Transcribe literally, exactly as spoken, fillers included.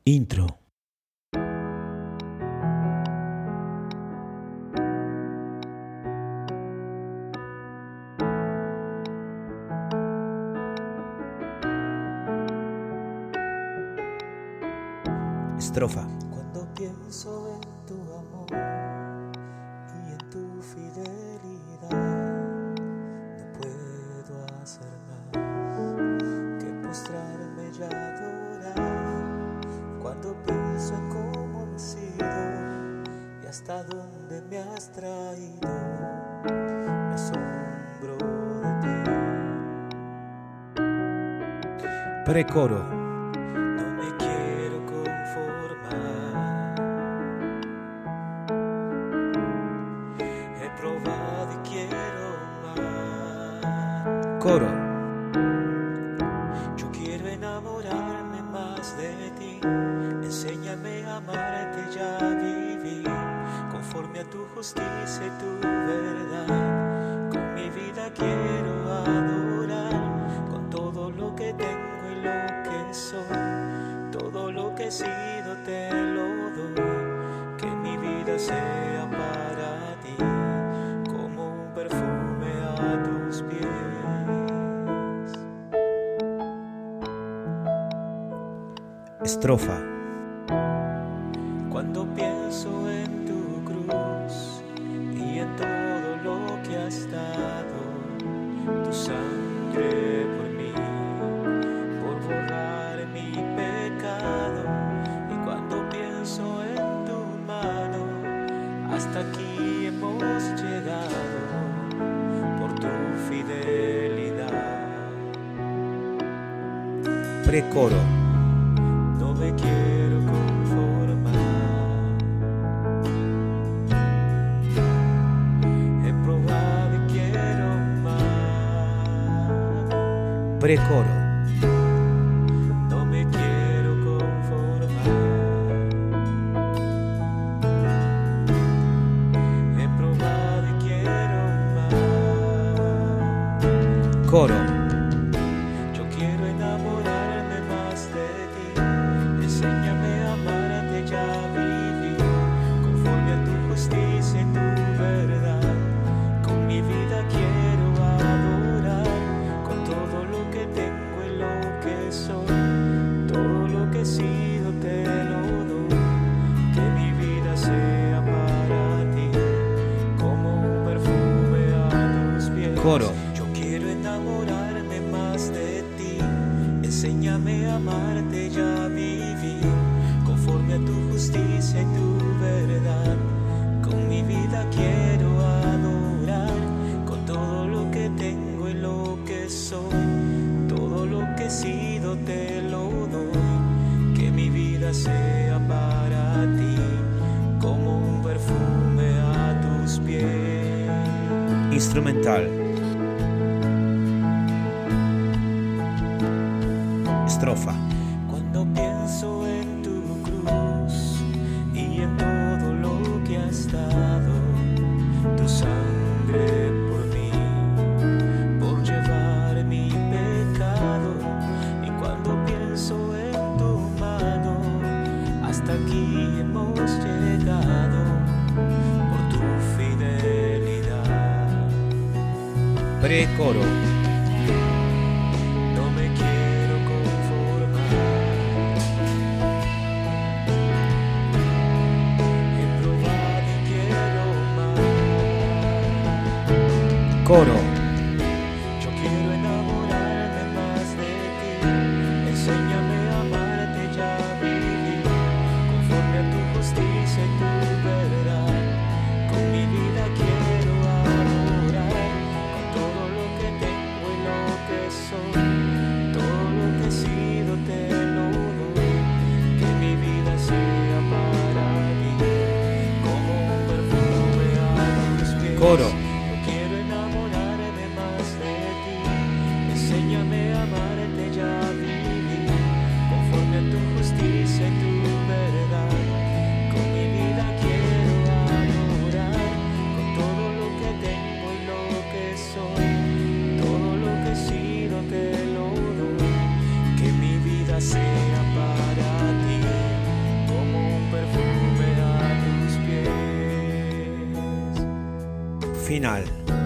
Intro. Estrofa. Cuando pienso en tu amor y en tu fidelidad, no puedo hacer más que postrarme y adorar. Cuando pienso en cómo he sido y hasta dónde me has traído, me asombro de ti. Precoro. Coro. Yo quiero enamorarme más de ti, enséñame a amarte y a vivir conforme a tu justicia y tu verdad. Con mi vida quiero adorar, con todo lo que tengo y lo que soy, todo lo que he sido te lo doy. Que mi vida sea para ti como un perfume a tus pies. Estrofa. Cuando pienso en tu cruz y en todo lo que has dado, tu sangre por mí, por borrar mi pecado. Y cuando pienso en tu mano, hasta aquí hemos llegado por tu fidelidad. Precoro. No me quiero conformar, he probado y quiero más. Precoro. No me quiero conformar, he probado y quiero más. Coro. Yo quiero enamorarme más de ti, enséñame a amarte y a vivir conforme a tu justicia y tu verdad. Con mi vida quiero adorar, con todo lo que tengo y lo que soy, todo lo que he sido te lo doy. Que mi vida sea para ti como un perfume a tus pies. Coro. Yo quiero enamorarme más de ti, enséñame a amarte y a vivir conforme a tu justicia y tu verdad. Con mi vida quiero adorar, con todo lo que tengo y lo que soy, todo lo que he sido te lo doy. Que mi vida sea para ti como un perfume a tus pies. Instrumental. Estrofa. Cuando pienso en tu cruz y en todo lo que has dado, tu sangre por mí, por llevar mi pecado. Y cuando pienso en tu mano, hasta aquí hemos llegado por tu fidelidad. Precoro. No me quiero conformar, he probado y quiero más. Coro. Yo quiero enamorarme más de ti, enséñame a amarte y a vivir conforme a tu justicia y tu verdad. Con mi vida quiero adorar, con todo lo que tengo y lo que soy, todo lo que he sido te lo doy. Que mi vida sea para ti como un perfume a tus pies. Coro. Yo quiero enamorarme más de ti, enséñame a amarte y a vivir conforme a tu justicia y tu verdad. Con mi vida quiero adorar, con todo lo que tengo y lo que soy, todo lo que he sido te lo doy. Que mi vida sea para ti final.